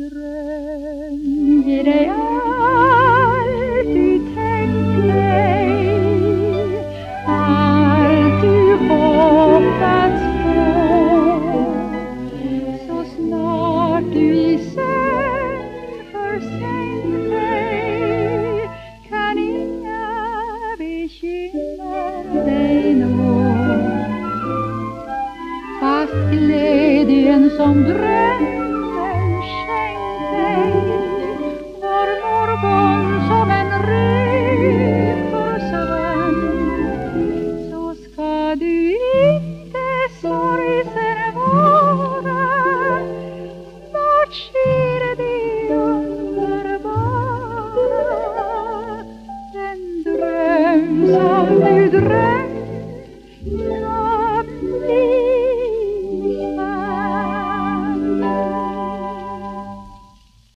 dröm ger dig allt du tänkt dig, allt du hoppats på. Så snart du i sömn försänkt dig kan inga bekymmer dig nå. Fast glädjen som drömmen skänkt dig var morgon som en rök försvann, så ska du inte sorgsen vara bortskymd.